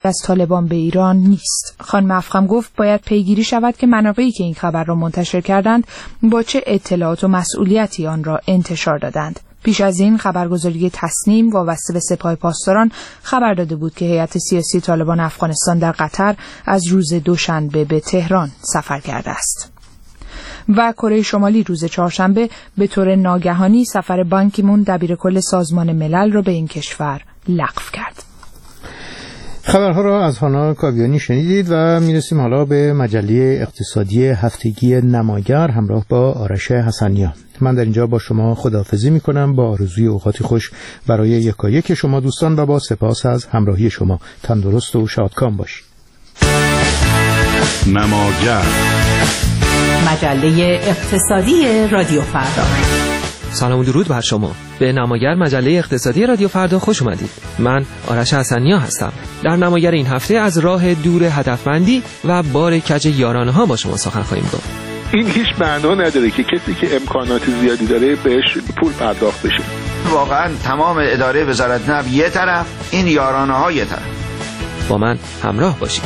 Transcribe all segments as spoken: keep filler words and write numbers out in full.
از طالبان به ایران نیست. خانم افخم گفت باید پیگیری شود که منابعی که این خبر را منتشر کردند با چه اطلاعات و مسئولیتی آن را انتشار دادند. پیش از این خبرگزاری تصنیم وابسته به سپاه پاسداران خبر داده بود که هیئت سیاسی طالبان افغانستان در قطر از روز دوشنبه به تهران سفر کرده است. و کره شمالی روز چهارشنبه به طور ناگهانی سفر بان کی مون دبیرکل سازمان ملل را به این کشور لغو کرد. خبرها را از هانا کاویانی شنیدید و میرسیم حالا به مجله اقتصادی هفتگی نماگر همراه با آرش حسنیا. من در اینجا با شما خداحافظی میکنم با آرزوی اوقاتی خوش برای یکایک شما دوستان و با سپاس از همراهی شما. تندرست و شادکام باشید. نماگر، مجله اقتصادی رادیو فردا. سلام و درود بر شما. به نماگر مجله اقتصادی رادیو فردا خوش اومدید. من آرش حسنیا هستم. در نماگر این هفته از راه دور هدفمندی و بار کج یارانه ها با شما سخن خواهیم گفت. این هیچ معنا نداره که کسی که امکانات زیادی داره بهش پول پرداخت بشه. واقعا تمام اداره وزارت نفت یه طرف، این یارانه ها یه طرف. با من همراه باشید.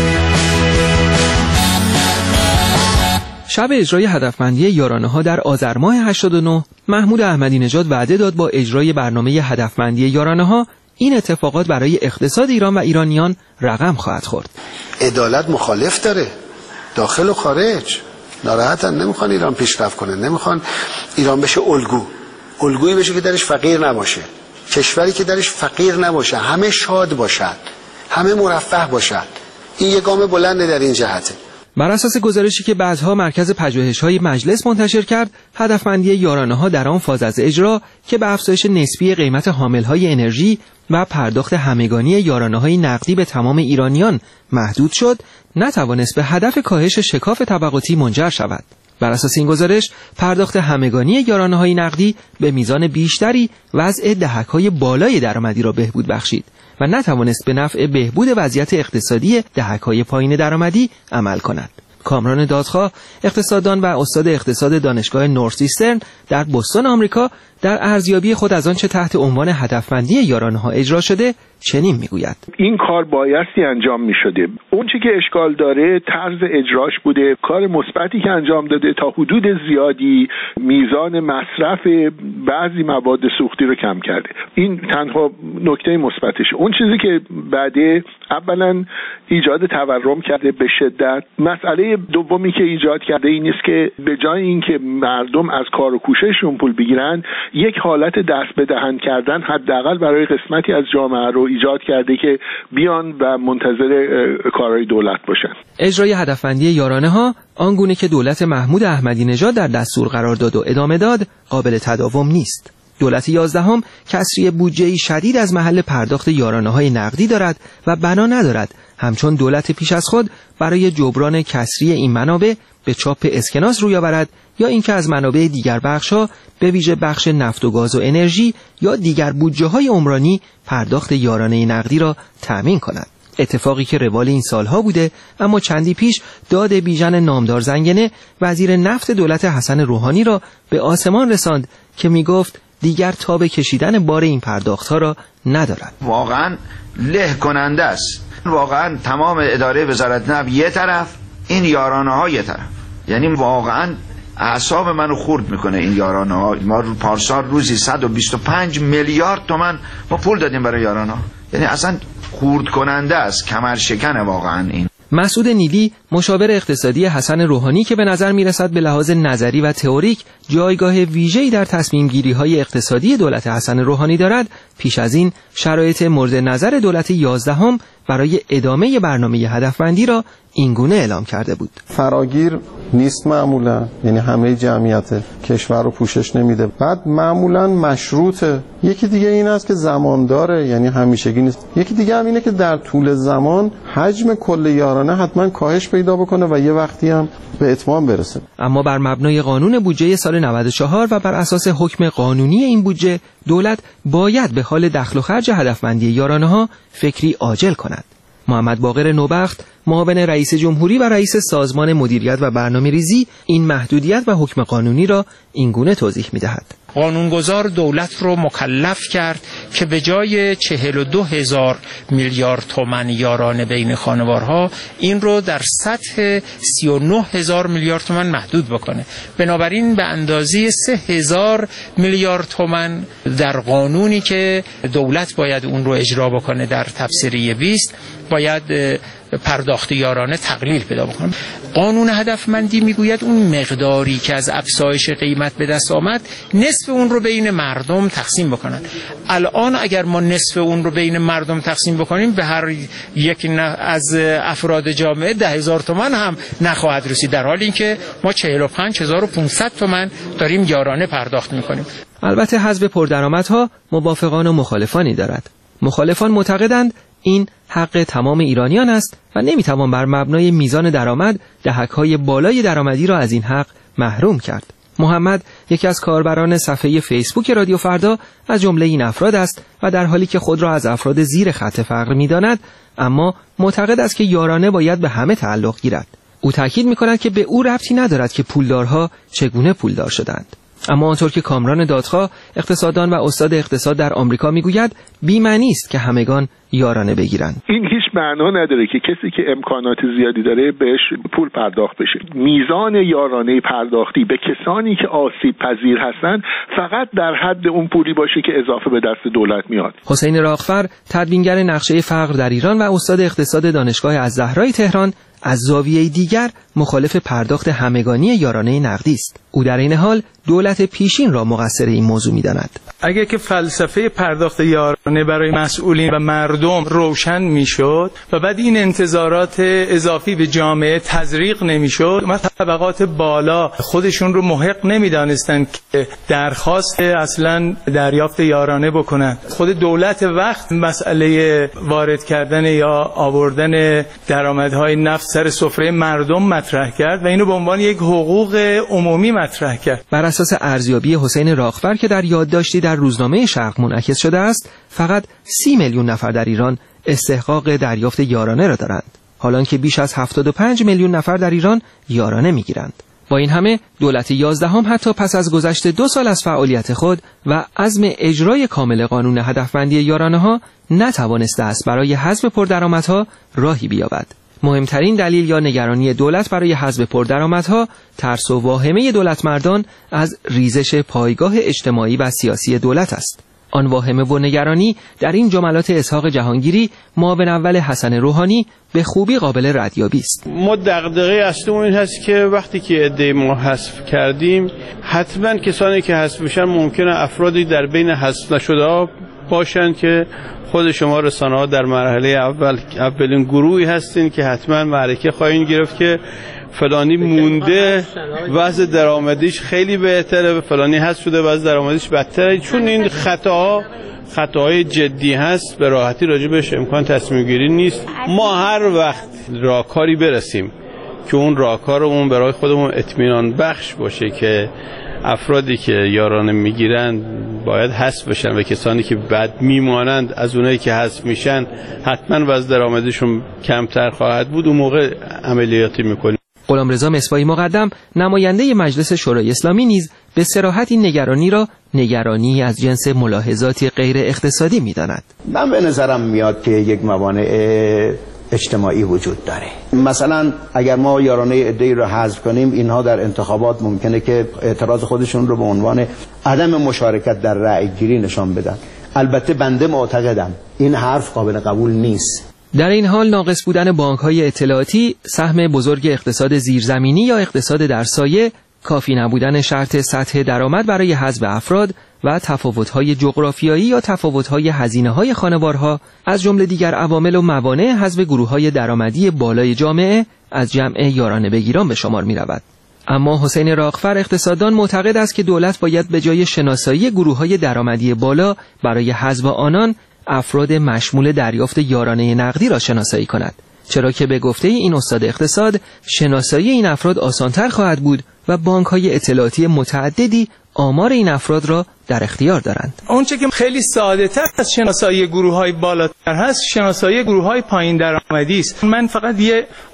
شب اجرای هدفمندی یارانه ها در آذر ماه هشتاد و نه محمود احمدی نژاد وعده داد با اجرای برنامه هدفمندی یارانه ها این اتفاقات برای اقتصاد ایران و ایرانیان رقم خواهد خورد. عدالت مخالف داره داخل و خارج، ناراحتن، نمیخوان ایران پیشرفت کنه، نمیخوان ایران بشه الگو، الگویی بشه که درش فقیر نباشه، کشوری که درش فقیر نباشه، همه شاد باشد، همه مرفه باشد. این یه گام بلنده در این جهته. بر اساس گزارشی که بعدها مرکز پژوهش‌های مجلس منتشر کرد، هدفمندی یارانه‌ها در آن فاز از اجرا که به افزایش نسبی قیمت حامل‌های انرژی و پرداخت همگانی یارانه‌های نقدی به تمام ایرانیان محدود شد، نتوانست به هدف کاهش شکاف طبقاتی منجر شود. بر اساس این گزارش، پرداخت همگانی یارانه‌های نقدی به میزان بیشتری وضع دهک‌های بالای درآمدی را بهبود بخشید و نتوانست به نفع بهبود وضعیت اقتصادی دهک‌های پایین درآمدی عمل کند. کامران دادخواه، اقتصاددان و استاد اقتصاد دانشگاه نورثیسترن در بوستون آمریکا، در ارزیابی خود از آنچه تحت عنوان هدفمندی یارانه‌ها اجرا شده چنین میگوید: این کار بایستی انجام می‌شده. اون چیزی که اشکال داره طرز اجراش بوده. کار مثبتی که انجام داده تا حدود زیادی میزان مصرف بعضی مواد سوختی رو کم کرده. این تنها نکته مثبتشه. اون چیزی که بعده اولا ایجاد تورم کرده به شدت. مسئله دومی که ایجاد کرده این است که به جای اینکه مردم از کار و کوشششون پول بگیرن، یک حالت دست به دهن کردن حداقل برای قسمتی از جامعه رو ایجاد کرده که بیان و منتظر کارهای دولت باشن. اجرای هدفمندی یارانه ها آنگونه که دولت محمود احمدی نژاد در دستور قرار داد و ادامه داد قابل تداوم نیست. دولت یازدهم کسری بودجه‌ای شدید از محل پرداخت یارانه‌های نقدی دارد و بنا ندارد همچون دولت پیش از خود برای جبران کسری این منابع به چاپ اسکناس روی آورد یا اینکه از منابع دیگر بخش‌ها به ویژه بخش نفت و گاز و انرژی یا دیگر بودجه‌های عمرانی پرداخت یارانه نقدی را تأمین کند. اتفاقی که روال این سالها بوده، اما چندی پیش داد بیژن نامدار زنگنه وزیر نفت دولت حسن روحانی را به آسمان رساند که میگفت دیگر تاب کشیدن بار این پرداخت‌ها را ندارد. واقعا له کننده است. واقعا تمام اداره وزارت نفت یه طرف، این یارانه ها یه طرف. یعنی واقعا اعصاب منو خورد میکنه این یارانه ها. ما پارسال روزی صد و بیست و پنج میلیارد تومان ما پول دادیم برای یارانه ها. یعنی اصلا خورد کننده است، کمر شکنه واقعا این. مسعود نیلی، مشاور اقتصادی حسن روحانی که به نظر میرسد به لحاظ نظری و تئوریک جایگاه ویژه‌ای در تصمیم گیری های اقتصادی دولت حسن روحانی دارد، پیش از این شرایط مورد نظر دولت یازدهم برای ادامه برنامه هدفمندی را اینگونه اعلام کرده بود: فراگیر نیست معمولا، یعنی همه جمعیت کشور رو پوشش نمیده. بعد معمولا مشروطه. یکی دیگه این است که زمان داره، یعنی همیشگی نیست. یکی دیگه هم اینه که در طول زمان حجم کل یارانه حتما کاهش پیدا بکنه و یه وقتی هم به اتمام برسه. اما بر مبنای قانون بودجه سال نود و چهار و بر اساس حکم قانونی این بودجه، دولت باید به حال دخل و خرج هدفمندی یارانه‌ها فکری عاجل کند. محمد باقر نوبخت، معاون رئیس جمهوری و رئیس سازمان مدیریت و برنامه‌ریزی، این محدودیت و حکم قانونی را اینگونه توضیح می‌دهد: قانونگذار دولت رو مکلف کرد که به جای چهل و دو هزار میلیارد تومان یارانه بین خانوارها این رو در سطح سی و نه هزار میلیارد تومان محدود بکنه. بنابراین به اندازه سه هزار میلیارد تومان در قانونی که دولت باید اون رو اجرا بکنه در تبصره بیست باید پرداخت یارانه تقلیل پیدا بکنه. قانون هدفمندی میگوید اون مقداری که از افزایش قیمت به دست آمد نصف اون رو بین مردم تقسیم بکنن. الان اگر ما نصف اون رو بین مردم تقسیم بکنیم به هر یک از افراد جامعه ده هزار تومان هم نخواهد رسید، در حالی که ما چهل و پنج هزار و پانصد تومان داریم یارانه پرداخت میکنیم. البته حذف پردرآمدها موافقان و مخالفانی دارد. مخالفان معتقدند این حق تمام ایرانیان است و نمیتوان بر مبنای میزان درآمد دهک‌های بالای درآمدی را از این حق محروم کرد. محمد یکی از کاربران صفحه فیسبوک رادیو فردا از جمله این افراد است و در حالی که خود را از افراد زیر خط فقر می‌داند، اما معتقد است که یارانه باید به همه تعلق گیرد. او تاکید می‌کند که به او ربطی ندارد که پولدارها چگونه پولدار شدند. اما آنطور که کامران دادخواه اقتصاددان و استاد اقتصاد در آمریکا میگوید بی‌معنی است که همگان یارانه بگیرند. این هیچ معنا نداره که کسی که امکانات زیادی داره بهش پول پرداخت بشه. میزان یارانه پرداختی به کسانی که آسیب پذیر هستند فقط در حد اون پولی باشه که اضافه به دست دولت میاد. حسین راغفر تدوینگر نقشه فقر در ایران و استاد اقتصاد دانشگاه الزهرای تهران از زاویه دیگر مخالف پرداخت همگانی یارانه نقدی است. او در این حال دولت پیشین را مقصر این موضوع می‌داند. اگر که فلسفه پرداخت یارانه برای مسئولین و مردم روشن میشد و بعد این انتظارات اضافی به جامعه تزریق نمیشد، ما طبقات بالا خودشون رو محق نمیدانستند که درخواست اصلا دریافت یارانه بکنند. خود دولت وقت مسئله وارد کردن یا آوردن درآمدهای نفت سر سفره مردم مطرح کرد و اینو به عنوان یک حقوق عمومی مطرح کرد. بر اساس ارزیابی حسین راغفر که در یادداشتی در روزنامه شرق منعکس شده است، فقط سی میلیون نفر در ایران استحقاق دریافت یارانه را دارند، حالان که بیش از هفتاد و پنج میلیون نفر در ایران یارانه میگیرند. با این همه دولت یازدهم حتی پس از گذشت دو سال از فعالیت خود و عزم اجرای کامل قانون هدفمندی یارانه ها نتوانسته است برای حذف پردرآمدها راهی بیابد. مهمترین دلیل یا نگرانی دولت برای حذف پردرآمدها ترس و واهمه دولتمردان از ریزش پایگاه اجتماعی و سیاسی دولت است. آن واهمه و نگرانی در این جملات اسحاق جهانگیری معاون اول حسن روحانی به خوبی قابل ردیابی است. ما دغدغه اصلیمون این هست که وقتی که عده ما حذف کردیم، حتما کسانی که حذف میشن ممکنه افرادی در بین حذف نشده باشند که خود شما رسانه‌ها در مرحله اول اولین گروهی هستین که حتما معرکه خواهید گرفت که فلانی مونده وضع درآمدیش خیلی بهتره، فلانی هست شده وضع درآمدیش بدتره. چون این خطاها خطاهای جدی هست، به راحتی راجع بهش امکان تصمیم گیری نیست. ما هر وقت راهکاری برسیم که اون راهکارمون برای خودمون اطمینان بخش باشه که افرادی که یارانه میگیرن باید حذف بشن و کسانی که بد میمانند از اونایی که حذف میشن حتما وضع درآمدشون کمتر خواهد بود، اون موقع عملیاتی میکنیم. غلامرضا مصباحی مقدم نماینده مجلس شورای اسلامی نیز به صراحت این نگرانی را نگرانی از جنس ملاحظاتی غیر اقتصادی میداند. من به نظرم میاد که یک موانع اجتماعی وجود داره. مثلا اگر ما یارانه عده‌ای رو حذف کنیم، اینها در انتخابات ممکنه که اعتراض خودشون رو به عنوان عدم مشارکت در رأی گیری نشان بدن. البته بنده معتقدم این حرف قابل قبول نیست. در این حال ناقص بودن بانک‌های اطلاعاتی، سهم بزرگ اقتصاد زیرزمینی یا اقتصاد در سایه، کافی نبودن شرط سطح درآمد برای حذف افراد و تفاوت‌های جغرافیایی یا تفاوت‌های هزینه‌های خانوارها از جمله دیگر عوامل و موانع حذف گروه‌های درآمدی بالای جامعه از جمع یارانه بگیران به شمار می‌رود. اما حسین راغفر اقتصاددان معتقد است که دولت باید به جای شناسایی گروه‌های درآمدی بالا برای حذف آنان افراد مشمول دریافت یارانه نقدی را شناسایی کند، چرا که به گفته این استاد اقتصاد شناسایی این افراد آسانتر خواهد بود و بانک‌های اطلاعاتی متعددی آمار این افراد را در اختیار دارند. اونچه که خیلی ساده تر از شناسایی گروه‌های بالاتر هست، شناسایی گروه‌های پایین درآمدی است. من فقط یه آمار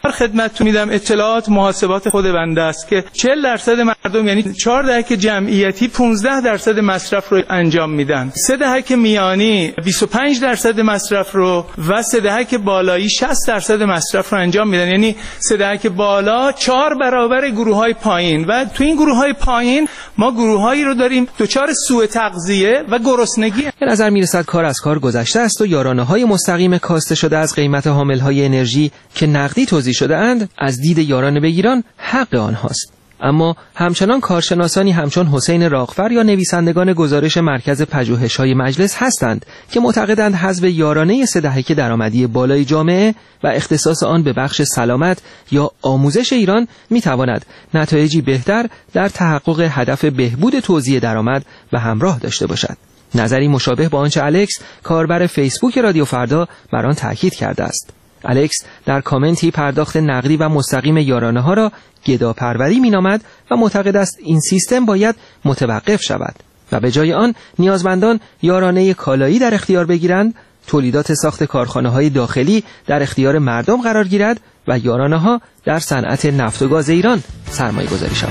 خدمتتون میدم اطلاعات محاسبات خود بنده است که چهل درصد مردم یعنی چهار دهک جمعیتی پانزده درصد مصرف رو انجام میدن، سه دهک میانی بیست و پنج درصد مصرف رو و سه دهک بالایی شصت درصد مصرف رو انجام میدن. یعنی سه دهک بالا چهار برابر گروه‌های پایین و تو این گروه‌های پایین ما گروه‌هایی رو داریم دچار سوء تغذیه و گرسنگی. به نظر میرسد کار از کار گذشته است و یارانه‌های مستقیم کاسته شده از قیمت حامل‌های انرژی که نقدی توزیع شده اند از دید یارانه بگیران حق آنهاست. اما همچنان کارشناسانی همچون حسین راغفر یا نویسندگان گزارش مرکز پژوهش‌های مجلس هستند که معتقدند حذف یارانه سه دهک درآمدی بالای جامعه و اختصاص آن به بخش سلامت یا آموزش ایران میتواند نتایجی بهتر در تحقق هدف بهبود توزیع درآمد به همراه داشته باشد. نظری مشابه با آنچه الکس کاربر فیسبوک رادیو فردا بر آن تاکید کرده است. الکس در کامنتی پرداخت نقدی و مستقیم یارانه ها را گداپروری مینامد و معتقد است این سیستم باید متوقف شود و به جای آن نیازمندان یارانه کالایی در اختیار بگیرند، تولیدات ساخت کارخانه‌های داخلی در اختیار مردم قرار گیرد و یارانه ها در صنعت نفت و گاز ایران سرمایه گذاری شود.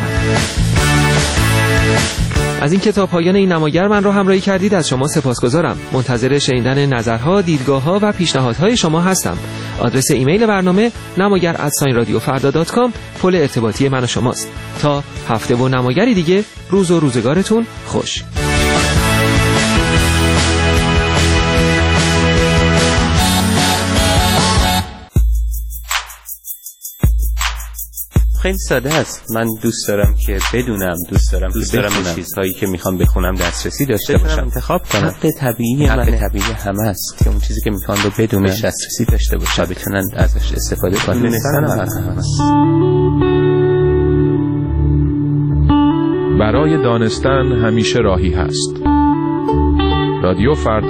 از این کتاب پایان این نماگر من را همراهی کردید از شما سپاسگزارم. منتظر شنیدن نظرها، دیدگاه‌ها و پیشنهادهای شما هستم. آدرس ایمیل برنامه نماگر ات رادیو فردا دات کام پل ارتباطی من و شماست. تا هفته و نماگری دیگه، روز و روزگارتون خوش. خیلی ساده است. من دوست دارم که بدونم، دوست دارم دوست دارم به چیزهایی که میخوام بخونم دسترسی داشته باشم، انتخاب کنم. حق طبیعی من طبیعی همه است که اون چیزی که میخوام رو بدونم دسترسی داشته باشم و بتونن ازش استفاده کنن. دونستن برای دانستن همیشه راهی هست. رادیو فردا